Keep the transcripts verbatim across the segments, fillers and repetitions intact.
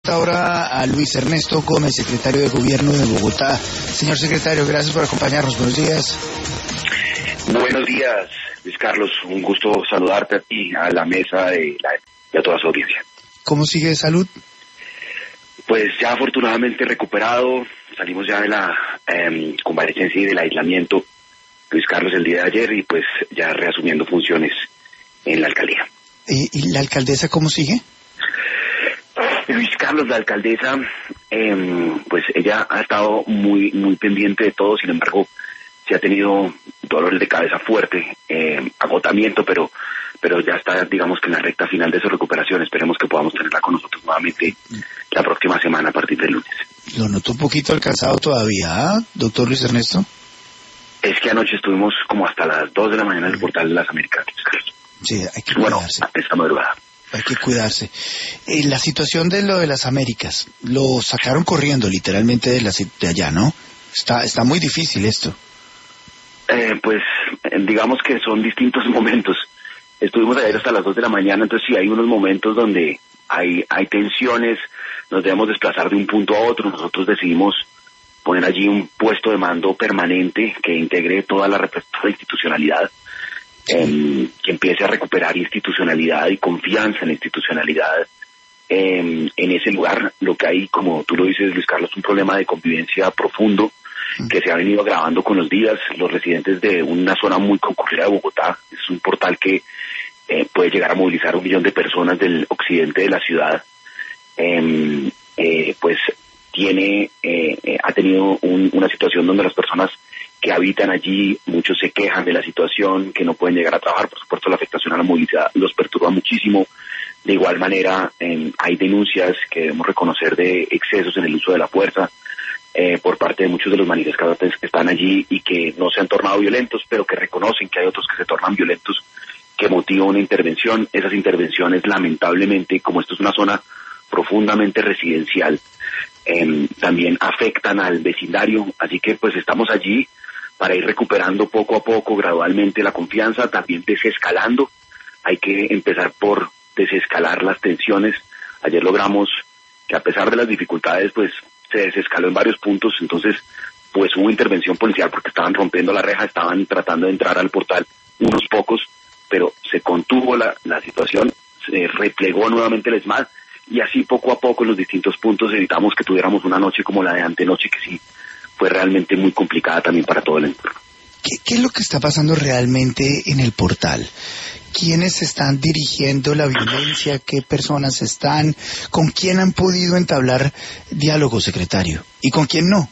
Ahora a Luis Ernesto Gómez, secretario de Gobierno de Bogotá. Señor secretario, gracias por acompañarnos. Buenos días. Buenos días, Luis Carlos. Un gusto saludarte a ti, a la mesa de la, y a toda su audiencia. ¿Cómo sigue de salud? Pues ya afortunadamente recuperado. Salimos ya de la eh, convalecencia y del aislamiento, Luis Carlos, el día de ayer, y pues ya reasumiendo funciones en la alcaldía. ¿Y, y la alcaldesa cómo sigue? Luis Carlos, la alcaldesa, eh, pues ella ha estado muy muy pendiente de todo. Sin embargo, se ha tenido dolores de cabeza fuerte, eh, agotamiento, pero pero ya está, digamos que en la recta final de su recuperación. Esperemos que podamos tenerla con nosotros nuevamente la próxima semana a partir del lunes. Lo noto un poquito alcanzado todavía, ¿ah, doctor Luis Ernesto? Es que anoche estuvimos como hasta las dos de la mañana en el Portal de las Américas. Sí, hay que bueno, cuidarse. esta madrugada. Hay que cuidarse. Eh, la situación de lo de las Américas, lo sacaron corriendo literalmente de, la, de allá, ¿no? Está está muy difícil esto. Eh, pues eh, digamos que son distintos momentos. Estuvimos ayer hasta las dos de la mañana, entonces sí hay unos momentos donde hay hay tensiones, nos debemos desplazar de un punto a otro. Nosotros decidimos poner allí un puesto de mando permanente que integre toda la, toda la institucionalidad. Eh, que empiece a recuperar institucionalidad y confianza en la institucionalidad eh, en ese lugar. Lo que hay, como tú lo dices, Luis Carlos, un problema de convivencia profundo que se ha venido agravando con los días. Los residentes de una zona muy concurrida de Bogotá, es un portal que eh, puede llegar a movilizar un millón de personas del occidente de la ciudad, eh, eh, pues tiene eh, eh, ha tenido un, una situación donde las personas que habitan allí, muchos se quejan de la situación, que no pueden llegar a trabajar. Por supuesto, la afectación a la movilidad los perturba muchísimo. De igual manera, eh, hay denuncias que debemos reconocer de excesos en el uso de la fuerza eh, por parte de muchos de los manifestantes que están allí y que no se han tornado violentos, pero que reconocen que hay otros que se tornan violentos, que motivan una intervención. Esas intervenciones, lamentablemente, como esto es una zona profundamente residencial, eh, también afectan al vecindario. Así que pues estamos allí para ir recuperando poco a poco, gradualmente, la confianza, también desescalando. Hay que empezar por desescalar las tensiones. Ayer logramos que, a pesar de las dificultades, pues se desescaló en varios puntos. Entonces, pues hubo intervención policial porque estaban rompiendo la reja, estaban tratando de entrar al portal unos pocos, pero se contuvo la, la situación, se replegó nuevamente el ESMAD, y así poco a poco en los distintos puntos evitamos que tuviéramos una noche como la de antenoche, que sí fue realmente muy complicada también para todo el entorno. ¿Qué, qué es lo que está pasando realmente en el portal? ¿Quiénes están dirigiendo la violencia? ¿Qué personas están? ¿Con quién han podido entablar diálogo, secretario? ¿Y con quién no?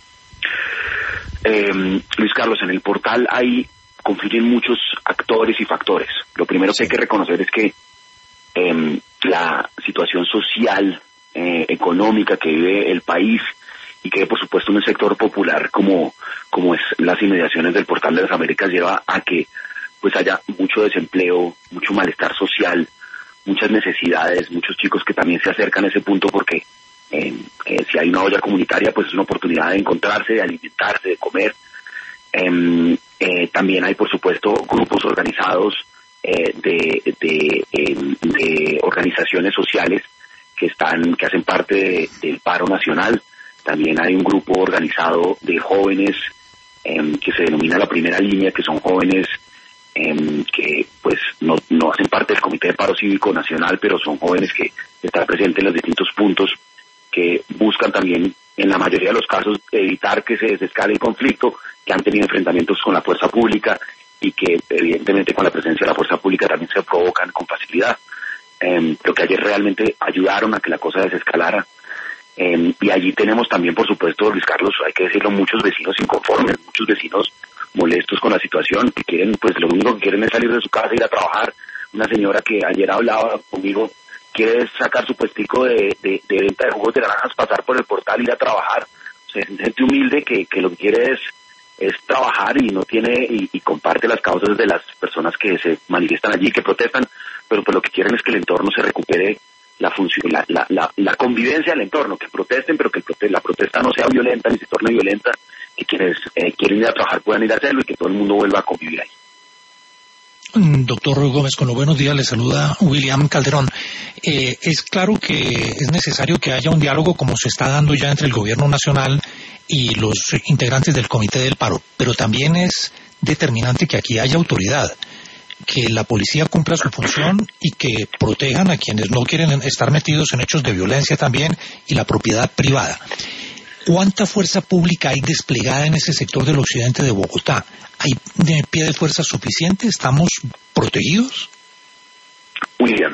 Eh, Luis Carlos, en el portal hay confluyen muchos actores y factores. Lo primero que hay que reconocer es que eh, la situación social, eh, económica que vive el país, y que por supuesto un sector popular como como es las inmediaciones del Portal de las Américas, lleva a que pues haya mucho desempleo, mucho malestar social, muchas necesidades, muchos chicos que también se acercan a ese punto porque eh, eh, si hay una olla comunitaria, pues es una oportunidad de encontrarse, de alimentarse, de comer. Eh, eh, también hay por supuesto grupos organizados eh, de, de, eh, de organizaciones sociales que están que hacen parte de, del paro nacional. También hay un grupo organizado de jóvenes eh, que se denomina la primera línea, que son jóvenes eh, que pues no, no hacen parte del Comité de Paro Cívico Nacional, pero son jóvenes que están presentes en los distintos puntos, que buscan también, en la mayoría de los casos, evitar que se desescale el conflicto, que han tenido enfrentamientos con la fuerza pública y que evidentemente con la presencia de la fuerza pública también se provocan con facilidad. Eh, pero que ayer realmente ayudaron a que la cosa desescalara. Eh, y allí tenemos también, por supuesto, Luis Carlos, hay que decirlo, muchos vecinos inconformes, muchos vecinos molestos con la situación, que quieren, pues lo único que quieren es salir de su casa e ir a trabajar. Una señora que ayer hablaba conmigo quiere sacar su puestico de, de, de venta de jugos de naranjas, pasar por el portal, ir a trabajar. O sea, es gente humilde que, que lo que quiere es, es trabajar y no tiene y, y comparte las causas de las personas que se manifiestan allí, que protestan, pero pues lo que quieren es que el entorno se recupere, la función, la, la, la, la convivencia del entorno, que protesten, pero que el prote la protesta no sea violenta ni se torne violenta, que quienes eh, quieren ir a trabajar puedan ir a hacerlo y que todo el mundo vuelva a convivir ahí. Doctor Gómez, con los buenos días, le saluda William Calderón. Eh, es claro que es necesario que haya un diálogo como se está dando ya entre el gobierno nacional y los integrantes del Comité del Paro, pero también es determinante que aquí haya autoridad, que la policía cumpla su función y que protejan a quienes no quieren estar metidos en hechos de violencia también y la propiedad privada. ¿Cuánta fuerza pública hay desplegada en ese sector del occidente de Bogotá? ¿Hay de pie de fuerza suficiente? ¿Estamos protegidos? William,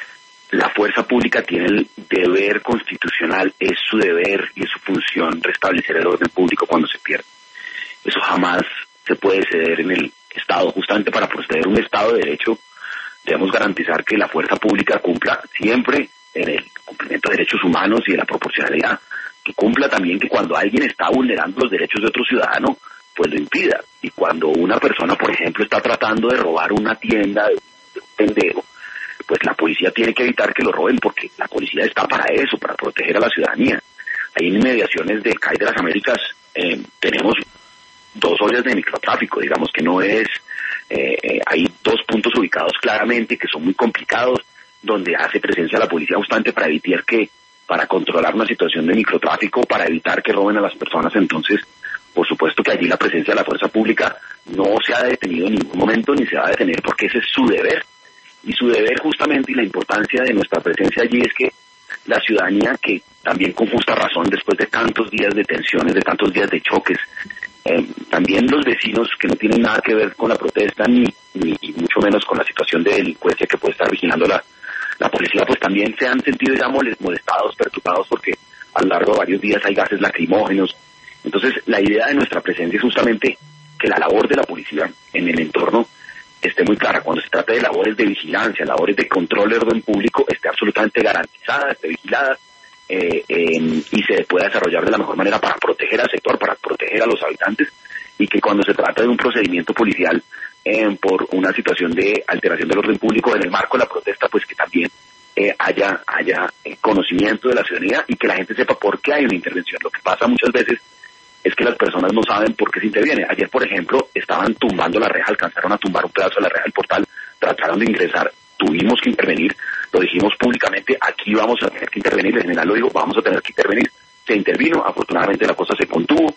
la fuerza pública tiene el deber constitucional, es su deber y es su función restablecer el orden público cuando se pierde. Eso jamás se puede ceder en el Estado. Justamente para proceder un Estado de Derecho debemos garantizar que la fuerza pública cumpla siempre en el cumplimiento de derechos humanos y de la proporcionalidad, que cumpla también que cuando alguien está vulnerando los derechos de otro ciudadano, pues lo impida. Y cuando una persona, por ejemplo, está tratando de robar una tienda de, de un pendejo, pues la policía tiene que evitar que lo roben, porque la policía está para eso, para proteger a la ciudadanía. Ahí en inmediaciones del C A I de las Américas eh, tenemos dos ollas de microtráfico, digamos que no es, eh, eh, hay dos puntos ubicados claramente que son muy complicados, donde hace presencia la policía justamente para evitar que, para controlar una situación de microtráfico, para evitar que roben a las personas. Entonces, por supuesto que allí la presencia de la fuerza pública no se ha detenido en ningún momento ni se va a detener, porque ese es su deber. Y su deber justamente, y la importancia de nuestra presencia allí, es que la ciudadanía, que también con justa razón, después de tantos días de tensiones, de tantos días de choques, eh, también los vecinos que no tienen nada que ver con la protesta, ni, ni y mucho menos con la situación de delincuencia que puede estar vigilando la, la policía, pues también se han sentido ya molestados, perturbados, porque a lo largo de varios días hay gases lacrimógenos. Entonces, la idea de nuestra presencia es justamente que la labor de la policía en el entorno esté muy clara. Cuando se trata de labores de vigilancia, labores de control de orden público, esté absolutamente garantizada, esté vigilada eh, eh, y se pueda desarrollar de la mejor manera para proteger al sector, para proteger a los habitantes, y que cuando se trata de un procedimiento policial eh, por una situación de alteración del orden público en el marco de la protesta, pues que también eh, haya, haya eh, conocimiento de la ciudadanía y que la gente sepa por qué hay una intervención. Lo que pasa muchas veces es que las personas no saben por qué se interviene. Ayer, por ejemplo, estaban tumbando la reja, alcanzaron a tumbar un pedazo de la reja del portal, trataron de ingresar, tuvimos que intervenir, lo dijimos públicamente, aquí vamos a tener que intervenir, el general lo dijo, vamos a tener que intervenir, se intervino, afortunadamente la cosa se contuvo,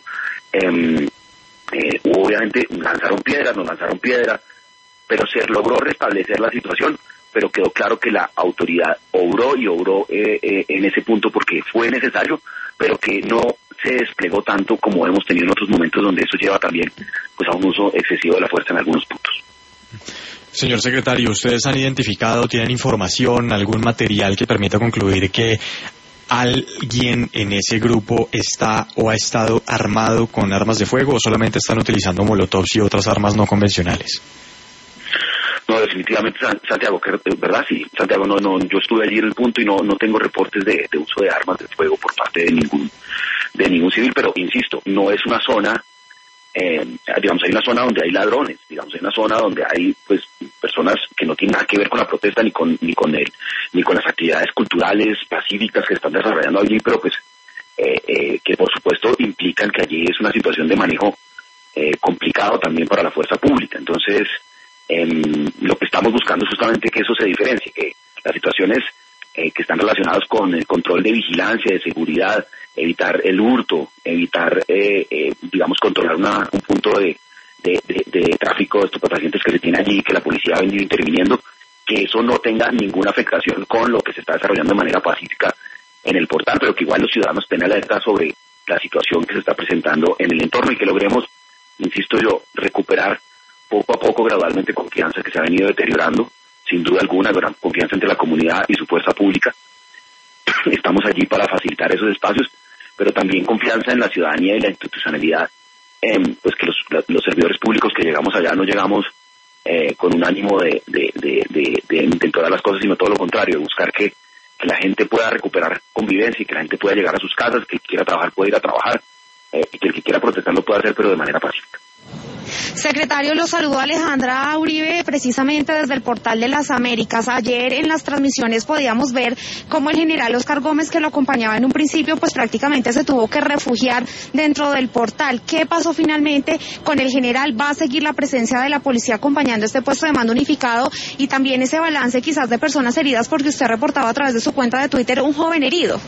eh, eh, obviamente lanzaron piedras, nos lanzaron piedras, pero se logró restablecer la situación, pero quedó claro que la autoridad obró y obró eh, eh, en ese punto porque fue necesario, pero que no se desplegó tanto como hemos tenido en otros momentos, donde eso lleva también pues a un uso excesivo de la fuerza en algunos puntos. Señor secretario, ¿ustedes han identificado, tienen información, algún material que permita concluir que alguien en ese grupo está o ha estado armado con armas de fuego, o solamente están utilizando molotovs y otras armas no convencionales? No, definitivamente, Santiago, ¿verdad? Sí, Santiago, no, no, yo estuve allí en el punto y no, no tengo reportes de, de uso de armas de fuego por parte de ningún, de ningún civil, pero insisto, no es una zona, eh, digamos, hay una zona donde hay ladrones, digamos, hay una zona donde hay, pues, personas que no tienen nada que ver con la protesta ni con, ni con el, ni con las actividades culturales, pacíficas que están desarrollando allí, pero pues, eh, eh, que por supuesto implican que allí es una situación de manejo eh, complicado también para la fuerza pública. Entonces, Eh, lo que estamos buscando es justamente que eso se diferencie, que las situaciones eh, que están relacionadas con el control de vigilancia, de seguridad, evitar el hurto, evitar, eh, eh, digamos, controlar una, un punto de, de, de, de tráfico de estupefacientes que se tiene allí, que la policía ha venido interviniendo, que eso no tenga ninguna afectación con lo que se está desarrollando de manera pacífica en el portal, pero que igual los ciudadanos estén alerta sobre la situación que se está presentando en el entorno y que logremos, insisto yo, recuperar poco a poco, gradualmente, confianza que se ha venido deteriorando, sin duda alguna, gran confianza entre la comunidad y su fuerza pública. Estamos allí para facilitar esos espacios, pero también confianza en la ciudadanía y la institucionalidad, eh, pues que los, los servidores públicos que llegamos allá no llegamos eh, con un ánimo de, de, de, de, de intentar las cosas, sino todo lo contrario, de buscar que, que la gente pueda recuperar convivencia y que la gente pueda llegar a sus casas, que el que quiera trabajar pueda ir a trabajar, eh, y que el que quiera protestar lo pueda hacer, pero de manera pacífica. Secretario, lo saludo Alejandra Uribe, precisamente desde el Portal de las Américas. Ayer en las transmisiones podíamos ver cómo el general Oscar Gómez, que lo acompañaba en un principio, pues prácticamente se tuvo que refugiar dentro del portal. ¿Qué pasó finalmente con el general? ¿Va a seguir la presencia de la policía acompañando este puesto de mando unificado? Y también ese balance quizás de personas heridas, porque usted reportaba a través de su cuenta de Twitter un joven herido.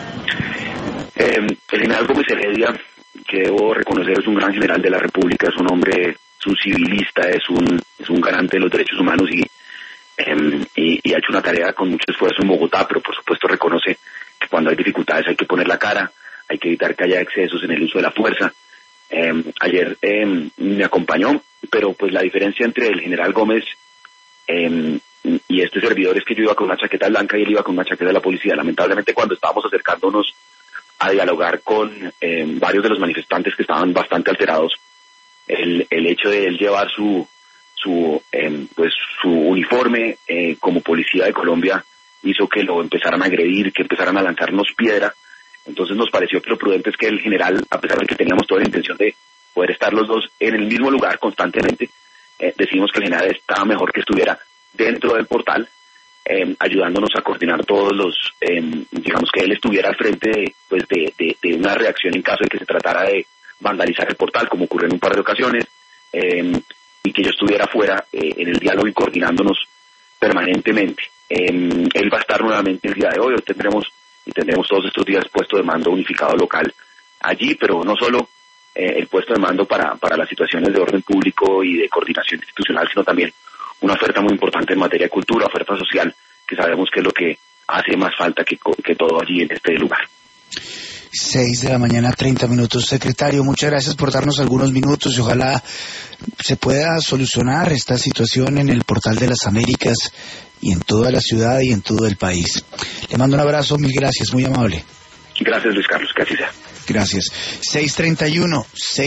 Eh, el general Gómez Heredia, que debo reconocer es un gran general de la República, es un hombre, es un civilista, es un es un garante de los derechos humanos y, eh, y, y ha hecho una tarea con mucho esfuerzo en Bogotá, pero por supuesto reconoce que cuando hay dificultades hay que poner la cara, hay que evitar que haya excesos en el uso de la fuerza. Eh, ayer eh, me acompañó, pero pues la diferencia entre el general Gómez eh, y este servidor es que yo iba con una chaqueta blanca y él iba con una chaqueta de la policía. Lamentablemente, cuando estábamos acercándonos a dialogar con eh, varios de los manifestantes que estaban bastante alterados, el, el hecho de él llevar su su eh, pues su uniforme eh, como policía de Colombia hizo que lo empezaran a agredir, que empezaran a lanzarnos piedra. Entonces nos pareció que lo prudente es que el general, a pesar de que teníamos toda la intención de poder estar los dos en el mismo lugar constantemente, eh, decidimos que el general estaba mejor que estuviera dentro del portal, Eh, ayudándonos a coordinar todos los, eh, digamos que él estuviera al frente de, pues de, de, de una reacción en caso de que se tratara de vandalizar el portal, como ocurrió en un par de ocasiones, eh, y que yo estuviera fuera eh, en el diálogo y coordinándonos permanentemente. Eh, él va a estar nuevamente el día de hoy, hoy tendremos, y tendremos todos estos días puesto de mando unificado local allí, pero no solo eh, el puesto de mando para, para las situaciones de orden público y de coordinación institucional, sino también una oferta muy importante en materia de cultura, oferta social, que sabemos que es lo que hace más falta que, que todo allí en este lugar. Seis de la mañana, treinta minutos. Secretario, muchas gracias por darnos algunos minutos y ojalá se pueda solucionar esta situación en el Portal de las Américas y en toda la ciudad y en todo el país. Le mando un abrazo, mil gracias, muy amable. Gracias, Luis Carlos, que así sea. Gracias. seis treinta y uno.